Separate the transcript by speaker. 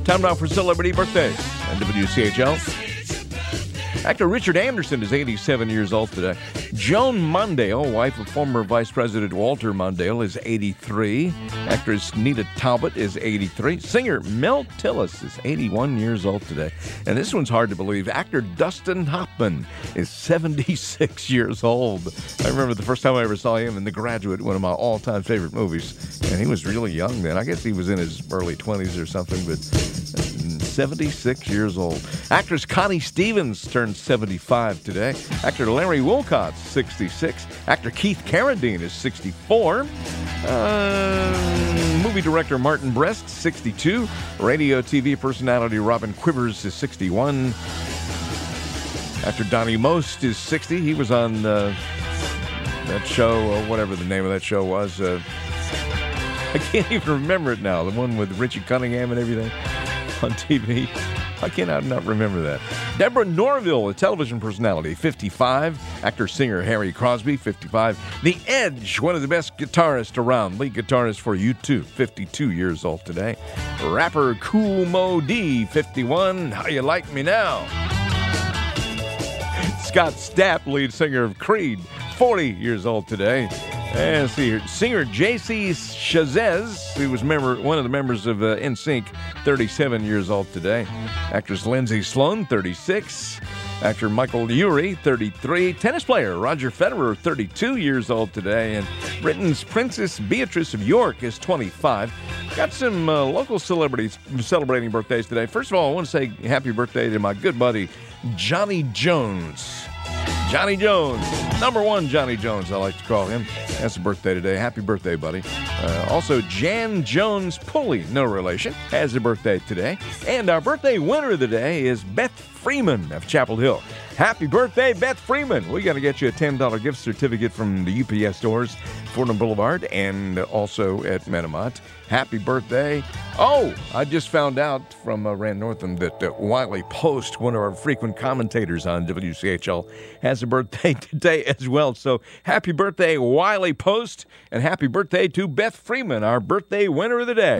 Speaker 1: Time now for Celebrity Birthdays on WCHL. Actor Richard Anderson is 87 years old today. Joan Mondale, wife of former Vice President Walter Mondale, is 83. Actress Nita Talbot is 83. Singer Mel Tillis is 81 years old today. And this one's hard to believe. Actor Dustin Hoffman is 76 years old. I remember the first time I ever saw him in The Graduate, one of my all-time favorite movies. And he was really young then. I guess he was in his early 20s or something, but 76 years old. Actress Connie Stevens turned 75 today. Actor Larry Wilcox, 66. Actor Keith Carradine is 64. Movie director Martin Brest, 62. Radio TV personality Robin Quivers is 61. Actor Donnie Most is 60. He was on that show, whatever the name of that show was. I can't even remember it now. The one with Richie Cunningham and everything on TV. I cannot not remember that. Deborah Norville, a television personality, 55. Actor, singer Harry Crosby, 55. The Edge, one of the best guitarists around. Lead guitarist for U2, 52 years old today. Rapper Kool Moe Dee, 51. How You Like Me Now? Scott Stapp, lead singer of Creed, 40 years old today. And let's see here. Singer J.C. Chazez, who was one of the members of NSYNC, 37 years old today. Actress Lindsay Sloan, 36. Actor Michael Urie, 33. Tennis player Roger Federer, 32 years old today. And Britain's Princess Beatrice of York is 25. Got some local celebrities celebrating birthdays today. First of all, I want to say happy birthday to my good buddy, Johnny Jones. Johnny Jones, number one Johnny Jones, I like to call him. That's a birthday today. Happy birthday, buddy. Also, Jan Jones Pulley, no relation, has a birthday today. And our birthday winner of the day is Beth Freeman of Chapel Hill. Happy birthday, Beth Freeman. We got to get you a $10 gift certificate from the UPS stores, Fordham Boulevard, and also at Metamont. Happy birthday. Oh, I just found out from Rand Northam that Wiley Post, one of our frequent commentators on WCHL, has a birthday today as well. So happy birthday, Wiley Post, and happy birthday to Beth Freeman, our birthday winner of the day.